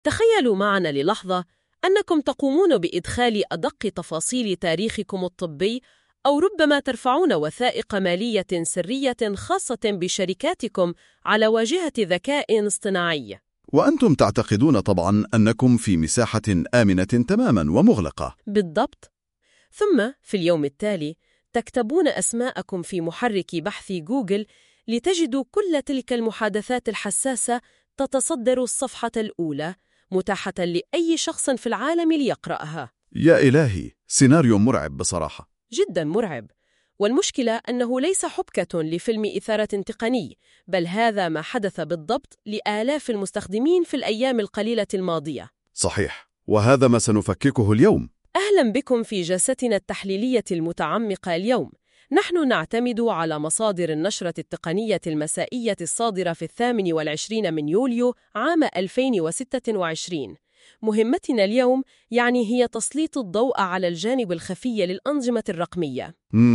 تخيلوا معنا للحظة أنكم تقومون بإدخال أدق تفاصيل تاريخكم الطبي، أو ربما ترفعون وثائق مالية سرية خاصة بشركاتكم على واجهة ذكاء اصطناعي. وأنتم تعتقدون طبعاً أنكم في مساحة آمنة تماماً ومغلقة. بالضبط. ثم في اليوم التالي تكتبون أسماءكم في محرك بحث جوجل لتجدوا كل تلك المحادثات الحساسة تتصدر الصفحة الأولى، متاحة لأي شخص في العالم ليقرأها. يا إلهي، سيناريو مرعب بصراحة. جدا مرعب. والمشكلة أنه ليس حبكة لفيلم إثارة تقني، بل هذا ما حدث بالضبط لآلاف المستخدمين في الأيام القليلة الماضية. صحيح، وهذا ما سنفككه اليوم. أهلا بكم في جلستنا التحليلية المتعمقة اليوم. نحن نعتمد على مصادر النشرة التقنية المسائية الصادرة في 28 من يوليو عام 2026. مهمتنا اليوم هي تسليط الضوء على الجانب الخفي للأنظمة الرقمية.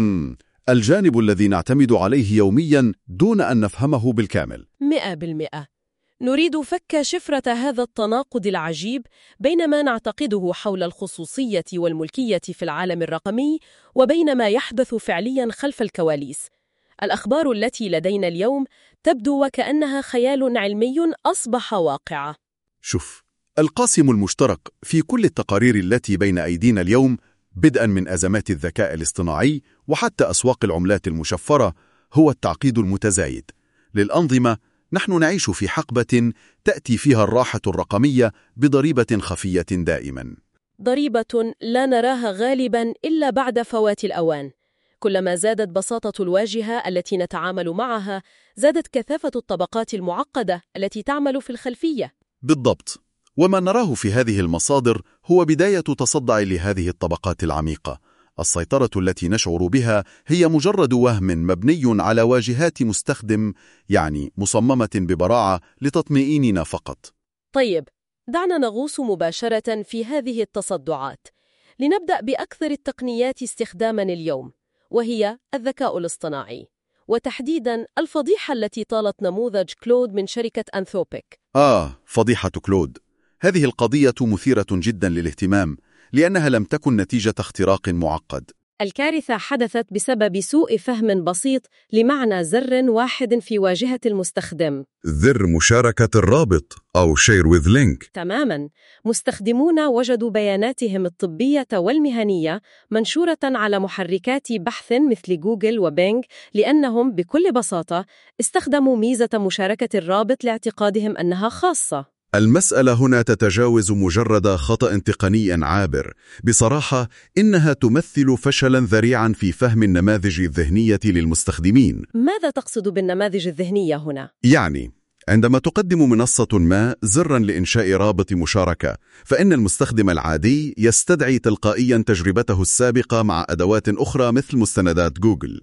الجانب الذي نعتمد عليه يومياً دون أن نفهمه بالكامل. 100%. نريد فك شفرة هذا التناقض العجيب بين ما نعتقده حول الخصوصية والملكية في العالم الرقمي وبين ما يحدث فعلياً خلف الكواليس. الأخبار التي لدينا اليوم تبدو وكأنها خيال علمي أصبح واقعة. شوف، القاسم المشترك في كل التقارير التي بين أيدينا اليوم، بدءاً من أزمات الذكاء الاصطناعي وحتى أسواق العملات المشفرة، هو التعقيد المتزايد للأنظمة. نحن نعيش في حقبة تأتي فيها الراحة الرقمية بضريبة خفية دائماً. ضريبة لا نراها غالباً إلا بعد فوات الأوان. كلما زادت بساطة الواجهة التي نتعامل معها، زادت كثافة الطبقات المعقدة التي تعمل في الخلفية. بالضبط. وما نراه في هذه المصادر هو بداية تصدع لهذه الطبقات العميقة. السيطرة التي نشعر بها هي مجرد وهم مبني على واجهات مستخدم، مصممة ببراعة لتطمئننا فقط. طيب، دعنا نغوص مباشرة في هذه التصدعات. لنبدأ بأكثر التقنيات استخداماً اليوم، وهي الذكاء الاصطناعي، وتحديداً الفضيحة التي طالت نموذج كلود من شركة أنثروبيك. فضيحة كلود. هذه القضية مثيرة جدا للاهتمام، لأنها لم تكن نتيجة اختراق معقد. الكارثة حدثت بسبب سوء فهم بسيط لمعنى زر واحد في واجهة المستخدم. زر مشاركة الرابط أو share with link. تماماً. مستخدمون وجدوا بياناتهم الطبية والمهنية منشورة على محركات بحث مثل جوجل وبينج، لأنهم بكل بساطة استخدموا ميزة مشاركة الرابط لاعتقادهم أنها خاصة. المسألة هنا تتجاوز مجرد خطأ تقني عابر. بصراحة، إنها تمثل فشلاً ذريعاً في فهم النماذج الذهنية للمستخدمين. ماذا تقصد بالنماذج الذهنية هنا؟ عندما تقدم منصة ما زراً لإنشاء رابط مشاركة، فإن المستخدم العادي يستدعي تلقائياً تجربته السابقة مع أدوات أخرى مثل مستندات جوجل.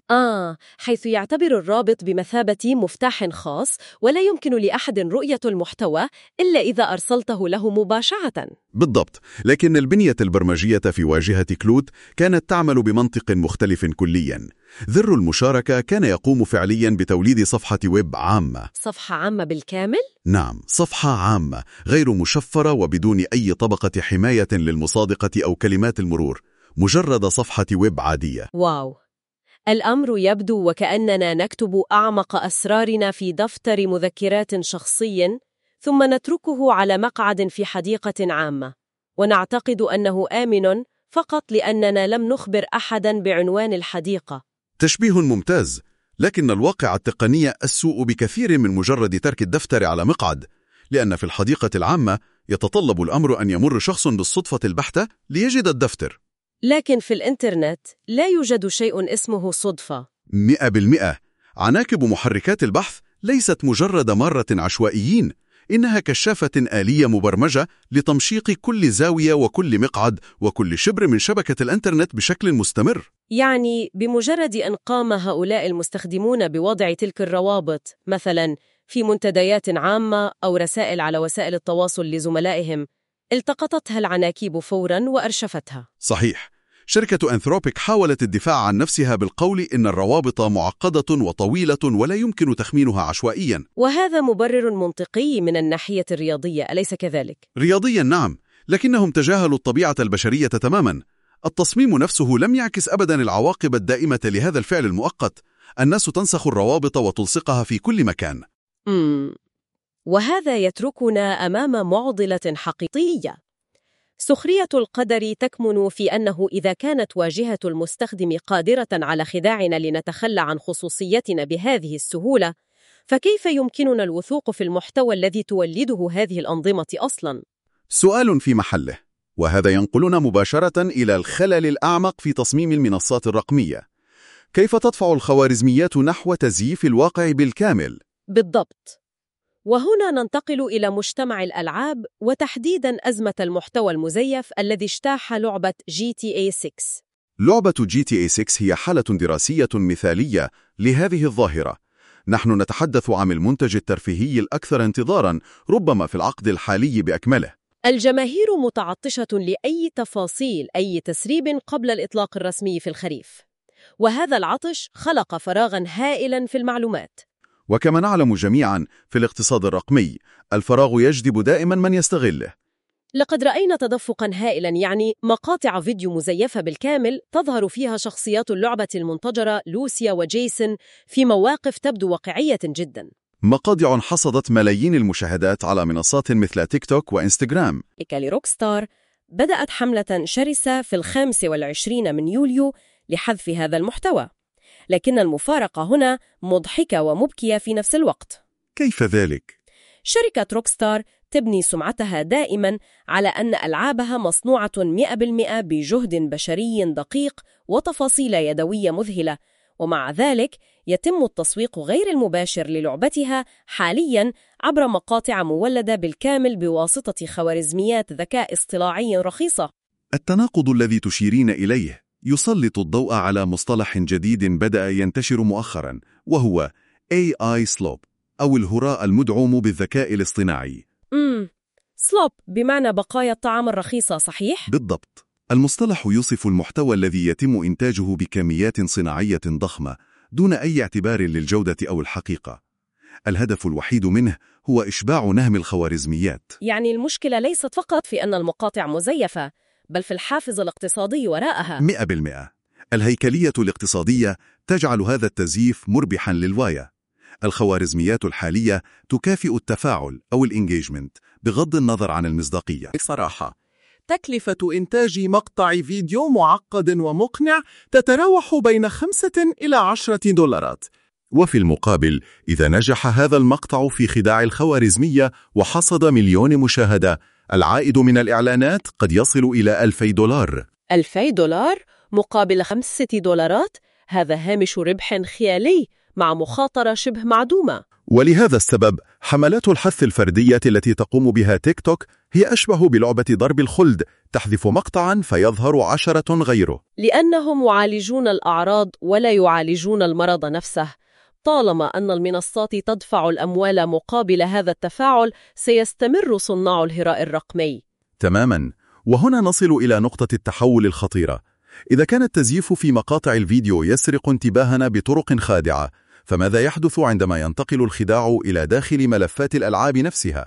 حيث يعتبر الرابط بمثابة مفتاح خاص، ولا يمكن لأحد رؤية المحتوى إلا إذا أرسلته له مباشرة. بالضبط، لكن البنية البرمجية في واجهة كلود كانت تعمل بمنطق مختلف كلياً. زر المشاركة كان يقوم فعلياً بتوليد صفحة ويب عامة. صفحة عامة بالكامل؟ نعم، صفحة عامة غير مشفرة وبدون أي طبقة حماية للمصادقة أو كلمات المرور، مجرد صفحة ويب عادية. واو، الأمر يبدو وكأننا نكتب أعمق أسرارنا في دفتر مذكرات شخصي، ثم نتركه على مقعد في حديقة عامة، ونعتقد أنه آمن فقط لأننا لم نخبر أحداً بعنوان الحديقة. تشبيه ممتاز، لكن الواقع التقني أسوأ بكثير من مجرد ترك الدفتر على مقعد، لأن في الحديقة العامة يتطلب الأمر أن يمر شخص بالصدفة البحتة ليجد الدفتر. لكن في الإنترنت لا يوجد شيء اسمه صدفة. 100%. عناكب محركات البحث ليست مجرد مرة عشوائيين، إنها كشافة آلية مبرمجة لتمشيق كل زاوية وكل مقعد وكل شبر من شبكة الإنترنت بشكل مستمر. بمجرد أن قام هؤلاء المستخدمون بوضع تلك الروابط مثلاً في منتديات عامة أو رسائل على وسائل التواصل لزملائهم، التقطتها العناكيب فوراً وأرشفتها. صحيح، شركة أنثروبيك حاولت الدفاع عن نفسها بالقول إن الروابط معقدة وطويلة ولا يمكن تخمينها عشوائياً. وهذا مبرر منطقي من الناحية الرياضية، أليس كذلك؟ رياضياً نعم، لكنهم تجاهلوا الطبيعة البشرية تماماً. التصميم نفسه لم يعكس أبداً العواقب الدائمة لهذا الفعل المؤقت. الناس تنسخ الروابط وتلصقها في كل مكان. وهذا يتركنا أمام معضلة حقيقية. سخرية القدر تكمن في أنه إذا كانت واجهة المستخدم قادرة على خداعنا لنتخلى عن خصوصيتنا بهذه السهولة، فكيف يمكننا الوثوق في المحتوى الذي تولده هذه الأنظمة أصلاً؟ سؤال في محله، وهذا ينقلنا مباشرة إلى الخلل الأعمق في تصميم المنصات الرقمية. كيف تدفع الخوارزميات نحو تزييف الواقع بالكامل؟ بالضبط. وهنا ننتقل إلى مجتمع الألعاب، وتحديداً أزمة المحتوى المزيف الذي اجتاح لعبة GTA 6. لعبة GTA 6 هي حالة دراسية مثالية لهذه الظاهرة. نحن نتحدث عن المنتج الترفيهي الأكثر انتظاراً ربما في العقد الحالي بأكمله. الجماهير متعطشة لأي تفاصيل، أي تسريب قبل الإطلاق الرسمي في الخريف، وهذا العطش خلق فراغاً هائلاً في المعلومات. وكما نعلم جميعاً في الاقتصاد الرقمي، الفراغ يجذب دائماً من يستغله. لقد رأينا تدفقاً هائلاً، يعني مقاطع فيديو مزيفة بالكامل تظهر فيها شخصيات اللعبة المنتجرة لوسيا وجيسون في مواقف تبدو واقعية جداً. مقاطع حصدت ملايين المشاهدات على منصات مثل تيك توك وإنستغرام. لروكستار بدأت حملة شرسة في 25 من يوليو لحذف هذا المحتوى، لكن المفارقة هنا مضحكة ومبكية في نفس الوقت. كيف ذلك؟ شركة روكستار تبني سمعتها دائماً على أن ألعابها مصنوعة 100% بجهد بشري دقيق وتفاصيل يدوية مذهلة، ومع ذلك يتم التسويق غير المباشر للعبتها حالياً عبر مقاطع مولدة بالكامل بواسطة خوارزميات ذكاء اصطناعي رخيصة. التناقض الذي تشيرين إليه يسلط الضوء على مصطلح جديد بدأ ينتشر مؤخراً، وهو AI Slop أو الهراء المدعوم بالذكاء الاصطناعي. سلوب بمعنى بقايا الطعام الرخيصة، صحيح؟ بالضبط. المصطلح يوصف المحتوى الذي يتم إنتاجه بكميات صناعية ضخمة دون أي اعتبار للجودة أو الحقيقة. الهدف الوحيد منه هو إشباع نهم الخوارزميات. يعني المشكلة ليست فقط في أن المقاطع مزيفة، بل في الحافز الاقتصادي وراءها. 100%. الهيكلية الاقتصادية تجعل هذا التزييف مربحاً للغاية. الخوارزميات الحالية تكافئ التفاعل أو الإنجيجمنت بغض النظر عن المصداقية. بصراحة، تكلفة إنتاج مقطع فيديو معقد ومقنع تتراوح بين 5 إلى 10 دولارات. وفي المقابل، إذا نجح هذا المقطع في خداع الخوارزمية وحصد 1,000,000 مشاهدة، العائد من الإعلانات قد يصل إلى 2,000 دولار. 2,000 دولار مقابل 5 دولارات؟ هذا هامش ربح خيالي مع مخاطرة شبه معدومة. ولهذا السبب، حملات الحث الفردية التي تقوم بها تيك توك هي أشبه بلعبة ضرب الخلد، تحذف مقطعاً فيظهر 10 غيره. لأنهم يعالجون الأعراض ولا يعالجون المرض نفسه. طالما أن المنصات تدفع الأموال مقابل هذا التفاعل، سيستمر صناع الهراء الرقمي. تماماً. وهنا نصل إلى نقطة التحول الخطيرة. إذا كان التزييف في مقاطع الفيديو يسرق انتباهنا بطرق خادعة، فماذا يحدث عندما ينتقل الخداع إلى داخل ملفات الألعاب نفسها؟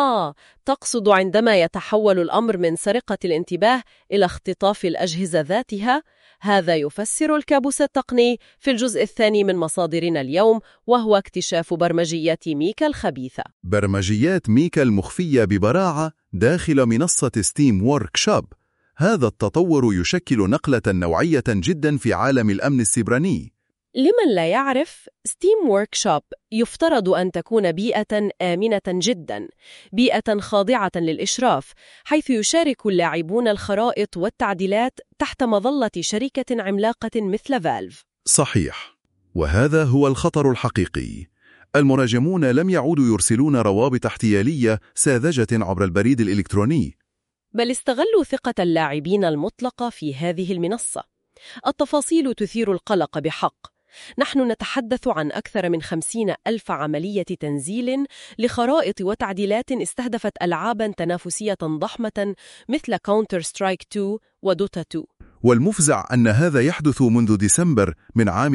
تقصد عندما يتحول الأمر من سرقة الانتباه إلى اختطاف الأجهزة ذاتها؟ هذا يفسر الكابوس التقني في الجزء الثاني من مصادرنا اليوم، وهو اكتشاف برمجيات ميكا الخبيثة. برمجيات ميكا المخفية ببراعة داخل منصة ستيم ووركشوب. هذا التطور يشكل نقلة نوعية جدا في عالم الأمن السيبراني. لمن لا يعرف، ستيم ووركشوب يفترض أن تكون بيئة آمنة جدا، بيئة خاضعة للإشراف، حيث يشارك اللاعبون الخرائط والتعديلات تحت مظلة شركة عملاقة مثل فالف. صحيح، وهذا هو الخطر الحقيقي. المراجمون لم يعودوا يرسلون روابط احتيالية ساذجة عبر البريد الإلكتروني، بل استغلوا ثقة اللاعبين المطلقة في هذه المنصة. التفاصيل تثير القلق بحق. نحن نتحدث عن أكثر من 50,000 عملية تنزيل لخرائط وتعديلات استهدفت ألعاباً تنافسية ضخمة مثل كاونتر سترايك 2 ودوتا 2. والمفزع أن هذا يحدث منذ ديسمبر من عام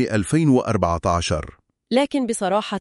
2014. لكن بصراحة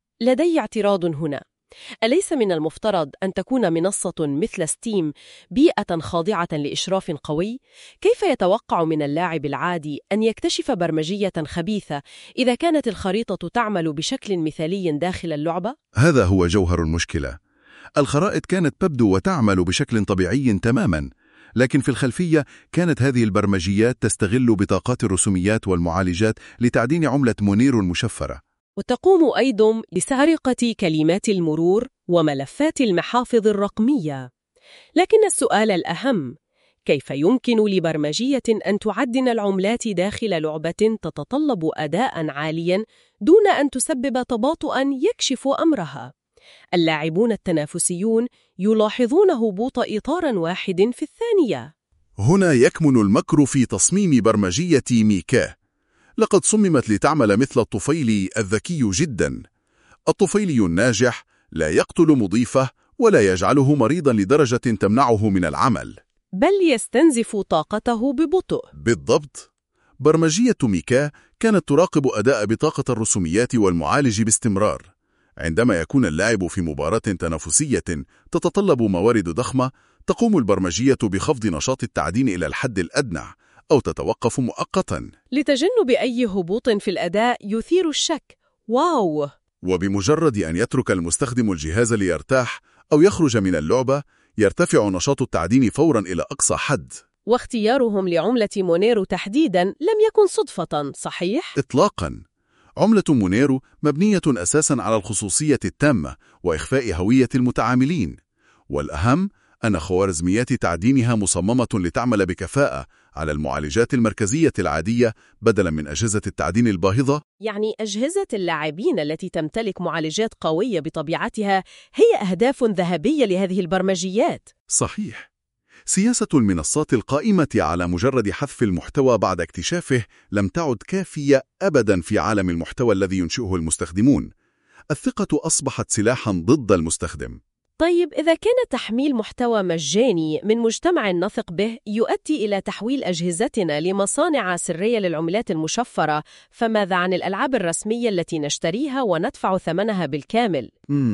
لدي اعتراض هنا. أليس من المفترض أن تكون منصة مثل ستيم بيئة خاضعة لإشراف قوي؟ كيف يتوقع من اللاعب العادي أن يكتشف برمجية خبيثة إذا كانت الخريطة تعمل بشكل مثالي داخل اللعبة؟ هذا هو جوهر المشكلة. الخرائط كانت تبدو وتعمل بشكل طبيعي تماما، لكن في الخلفية كانت هذه البرمجيات تستغل بطاقات الرسوميات والمعالجات لتعدين عملة مونيرو المشفرة، وتقوم أيضا بسرقة كلمات المرور وملفات المحافظ الرقمية. لكن السؤال الأهم: كيف يمكن لبرمجية أن تعدن العملات داخل لعبة تتطلب أداء عاليا دون أن تسبب تباطؤا يكشف أمرها؟ اللاعبون التنافسيون يلاحظون هبوط إطار واحد في الثانية. هنا يكمن المكر في تصميم برمجية ميكا. لقد صممت لتعمل مثل الطفيلي الذكي جدا. الطفيلي الناجح لا يقتل مضيفه ولا يجعله مريضا لدرجة تمنعه من العمل، بل يستنزف طاقته ببطء. بالضبط. برمجية ميكا كانت تراقب أداء بطاقة الرسوميات والمعالج باستمرار. عندما يكون اللاعب في مباراة تنافسية تتطلب موارد ضخمة، تقوم البرمجية بخفض نشاط التعدين إلى الحد الأدنى أو تتوقف مؤقتا لتجنب أي هبوط في الأداء يثير الشك. واو! وبمجرد أن يترك المستخدم الجهاز ليرتاح أو يخرج من اللعبة، يرتفع نشاط التعدين فورا إلى أقصى حد. واختيارهم لعملة مونيرو تحديدا لم يكن صدفة، صحيح؟ إطلاقا. عملة مونيرو مبنية أساسا على الخصوصية التامة وإخفاء هوية المتعاملين، والأهم أن خوارزميات تعدينها مصممة لتعمل بكفاءة على المعالجات المركزية العادية بدلا من أجهزة التعدين الباهظة. يعني أجهزة اللاعبين التي تمتلك معالجات قوية بطبيعتها هي أهداف ذهبية لهذه البرمجيات. صحيح. سياسة المنصات القائمة على مجرد حذف المحتوى بعد اكتشافه لم تعد كافية أبدا في عالم المحتوى الذي ينشئه المستخدمون. الثقة أصبحت سلاحا ضد المستخدم. طيب، إذا كان تحميل محتوى مجاني من مجتمع نثق به يؤدي إلى تحويل أجهزتنا لمصانع سرية للعملات المشفرة، فماذا عن الألعاب الرسمية التي نشتريها وندفع ثمنها بالكامل؟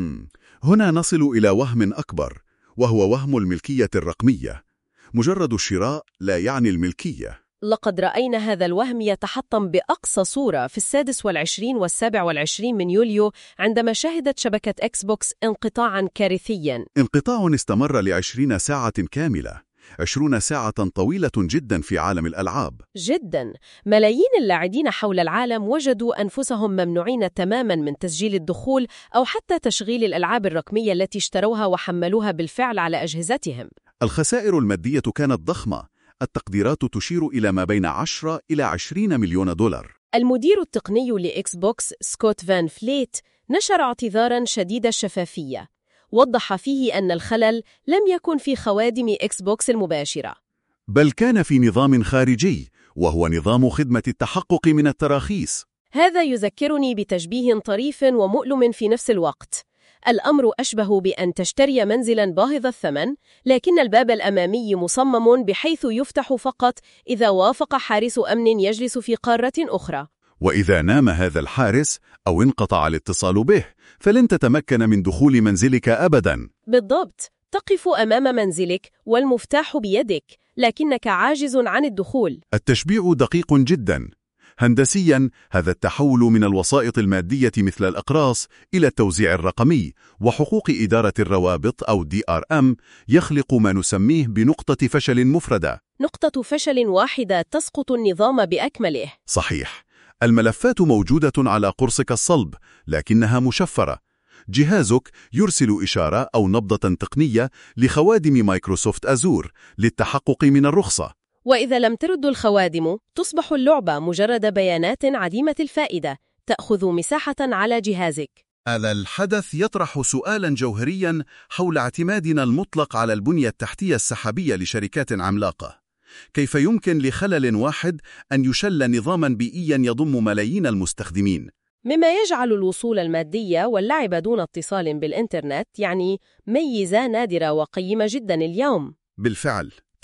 هنا نصل إلى وهم أكبر، وهو وهم الملكية الرقمية. مجرد الشراء لا يعني الملكية. لقد رأينا هذا الوهم يتحطم بأقصى صورة في 26 و27 من يوليو، عندما شهدت شبكة إكس بوكس انقطاعاً كارثياً. انقطاع استمر ل20 ساعة كاملة. 20 ساعة طويلة جدا في عالم الألعاب. جدا. ملايين اللاعبين حول العالم وجدوا أنفسهم ممنوعين تماما من تسجيل الدخول أو حتى تشغيل الألعاب الرقمية التي اشتروها وحملوها بالفعل على أجهزتهم. الخسائر المادية كانت ضخمة. التقديرات تشير إلى ما بين 10 إلى 20 مليون دولار. المدير التقني لإكس بوكس سكوت فان فليت نشر اعتذاراً شديد الشفافية، وضح فيه أن الخلل لم يكن في خوادم إكس بوكس المباشرة، بل كان في نظام خارجي، وهو نظام خدمة التحقق من التراخيص. هذا يذكرني بتشبيه طريف ومؤلم في نفس الوقت. الأمر أشبه بأن تشتري منزلاً باهظ الثمن، لكن الباب الأمامي مصمم بحيث يفتح فقط إذا وافق حارس أمن يجلس في قارة أخرى. وإذا نام هذا الحارس أو انقطع الاتصال به، فلن تتمكن من دخول منزلك أبداً. بالضبط. تقف أمام منزلك والمفتاح بيدك، لكنك عاجز عن الدخول. التشبيه دقيق جداً. هندسياً، هذا التحول من الوسائط المادية مثل الأقراص إلى التوزيع الرقمي وحقوق إدارة الروابط أو DRM يخلق ما نسميه بنقطة فشل مفردة. نقطة فشل واحدة تسقط النظام بأكمله. صحيح. الملفات موجودة على قرصك الصلب، لكنها مشفرة. جهازك يرسل إشارة أو نبضة تقنية لخوادم مايكروسوفت أزور للتحقق من الرخصة. وإذا لم ترد الخوادم، تصبح اللعبة مجرد بيانات عديمة الفائدة تأخذ مساحة على جهازك. هذا الحدث يطرح سؤالا جوهريا حول اعتمادنا المطلق على البنية التحتية السحابية لشركات عملاقة. كيف يمكن لخلل واحد أن يشل نظاما بيئيا يضم ملايين المستخدمين؟ مما يجعل الوصول المادي واللعب دون اتصال بالإنترنت يعني ميزة نادرة وقيمة جدا اليوم. بالفعل. طيب،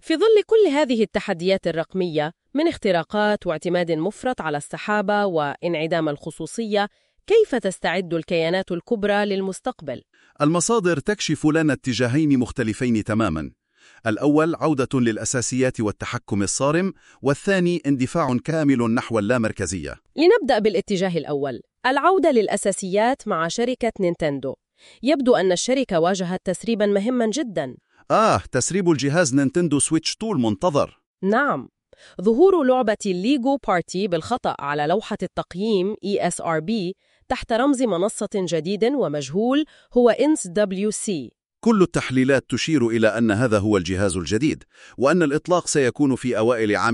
في ظل كل هذه التحديات الرقمية من اختراقات واعتماد مفرط على السحابة وانعدام الخصوصية، كيف تستعد الكيانات الكبرى للمستقبل؟ المصادر تكشف لنا اتجاهين مختلفين تماماً. الأول عودة للأساسيات والتحكم الصارم، والثاني اندفاع كامل نحو اللامركزية. لنبدأ بالاتجاه الأول، العودة للأساسيات مع شركة نينتندو. يبدو أن الشركة واجهت تسريباً مهماً جداً. تسريب الجهاز نينتندو سويتش 2 المنتظر. نعم، ظهور لعبة ليجو بارتي بالخطأ على لوحة التقييم ESRB تحت رمز منصة جديد ومجهول هو INSWC. كل التحليلات تشير إلى أن هذا هو الجهاز الجديد، وأن الإطلاق سيكون في أوائل عام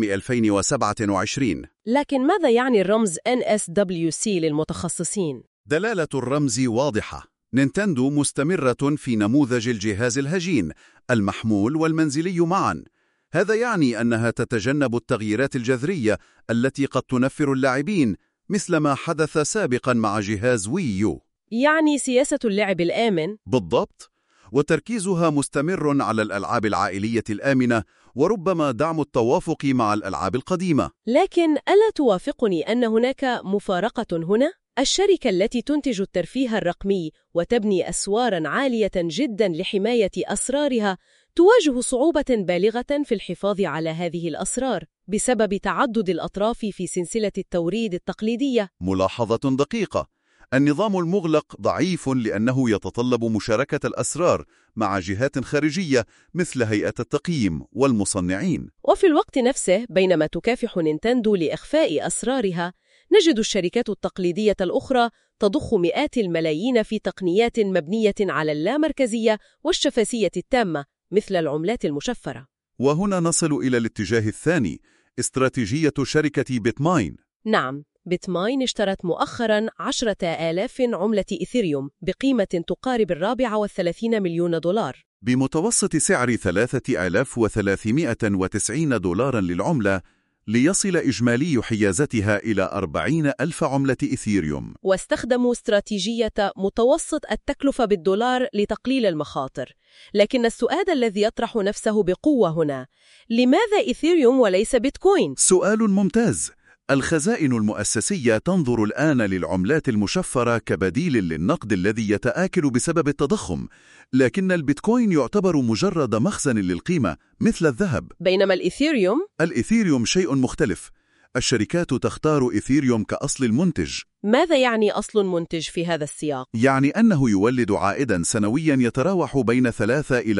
2027. لكن ماذا يعني الرمز NSWC للمتخصصين؟ دلالة الرمز واضحة. نينتندو مستمرة في نموذج الجهاز الهجين، المحمول والمنزلي معاً. هذا يعني أنها تتجنب التغييرات الجذرية التي قد تنفر اللاعبين، مثل ما حدث سابقاً مع جهاز ويو. يعني سياسة اللعب الآمن؟ بالضبط، وتركيزها مستمر على الألعاب العائلية الآمنة، وربما دعم التوافق مع الألعاب القديمة. لكن ألا توافقني أن هناك مفارقة هنا؟ الشركة التي تنتج الترفيه الرقمي وتبني أسواراً عالية جداً لحماية أسرارها تواجه صعوبة بالغة في الحفاظ على هذه الأسرار بسبب تعدد الأطراف في سلسلة التوريد التقليدية. ملاحظة دقيقة. النظام المغلق ضعيف لأنه يتطلب مشاركة الأسرار مع جهات خارجية مثل هيئة التقييم والمصنعين. وفي الوقت نفسه، بينما تكافح نينتندو لإخفاء أسرارها، نجد الشركات التقليدية الأخرى تضخ مئات الملايين في تقنيات مبنية على اللامركزية والشفافية التامة مثل العملات المشفرة. وهنا نصل إلى الاتجاه الثاني، استراتيجية شركة بيتماين. نعم، بيتماين اشترت مؤخراً 10,000 عملة إيثيريوم بقيمة تقارب 34 مليون دولار، بمتوسط سعر 3390 دولارا للعملة، ليصل إجمالي حيازتها إلى 40,000 عملة إيثيريوم. واستخدموا استراتيجية متوسط التكلفة بالدولار لتقليل المخاطر. لكن السؤال الذي يطرح نفسه بقوة هنا، لماذا إيثيريوم وليس بيتكوين؟ سؤال ممتاز. الخزائن المؤسسية تنظر الآن للعملات المشفرة كبديل للنقد الذي يتآكل بسبب التضخم، لكن البيتكوين يعتبر مجرد مخزن للقيمة مثل الذهب. بينما الإيثيريوم شيء مختلف. الشركات تختار إيثيريوم كأصل المنتج. ماذا يعني أصل منتج في هذا السياق؟ يعني أنه يولد عائداً سنوياً يتراوح بين 3 إلى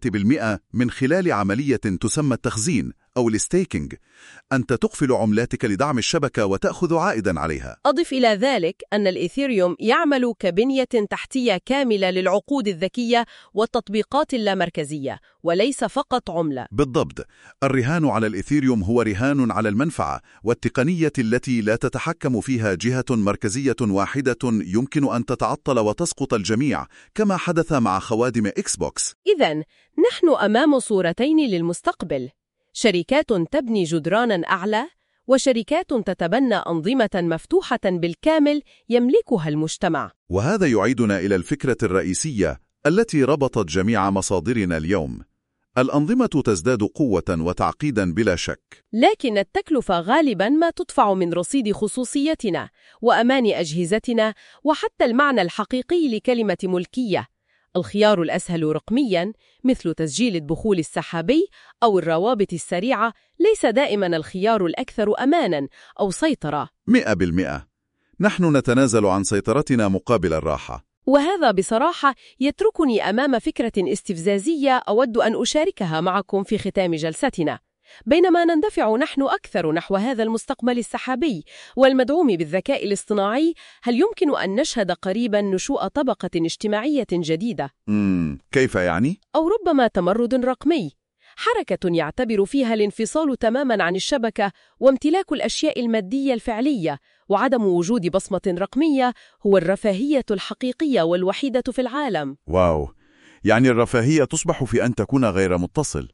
4% من خلال عملية تسمى التخزين أو الستيكينج. أنت تقفل عملاتك لدعم الشبكة وتأخذ عائداً عليها. أضف إلى ذلك أن الإيثيريوم يعمل كبنية تحتية كاملة للعقود الذكية والتطبيقات اللامركزية، وليس فقط عملة. بالضبط. الرهان على الإيثيريوم هو رهان على المنفعة والتقنية التي لا تتحكم فيها جهة مركزية واحدة يمكن أن تتعطل وتسقط الجميع، كما حدث مع خوادم إكس بوكس. إذن نحن أمام صورتين للمستقبل: شركات تبني جدرانا أعلى، وشركات تتبنى أنظمة مفتوحة بالكامل يملكها المجتمع. وهذا يعيدنا إلى الفكرة الرئيسية التي ربطت جميع مصادرنا اليوم. الأنظمة تزداد قوة وتعقيدا بلا شك، لكن التكلفة غالبا ما تدفع من رصيد خصوصيتنا وأمان أجهزتنا وحتى المعنى الحقيقي لكلمة ملكية. الخيار الأسهل رقمياً مثل تسجيل الدخول السحابي أو الروابط السريعة ليس دائماً الخيار الأكثر أماناً أو سيطرة. 100%. نحن نتنازل عن سيطرتنا مقابل الراحة. وهذا بصراحة يتركني أمام فكرة استفزازية أود أن أشاركها معكم في ختام جلستنا. بينما نندفع نحن أكثر نحو هذا المستقبل السحابي والمدعوم بالذكاء الاصطناعي، هل يمكن أن نشهد قريباً نشوء طبقة اجتماعية جديدة؟ كيف يعني؟ أو ربما تمرد رقمي، حركة يعتبر فيها الانفصال تماماً عن الشبكة وامتلاك الأشياء المادية الفعلية، وعدم وجود بصمة رقمية هو الرفاهية الحقيقية والوحيدة في العالم. واو، يعني الرفاهية تصبح في أن تكون غير متصل.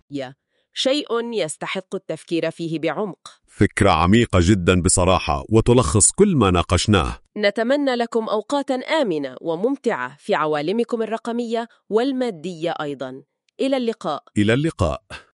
شيء يستحق التفكير فيه بعمق. فكرة عميقة جدا بصراحة، وتلخص كل ما ناقشناه. نتمنى لكم أوقاتا آمنة وممتعة في عوالمكم الرقمية والمادية أيضا. إلى اللقاء. إلى اللقاء.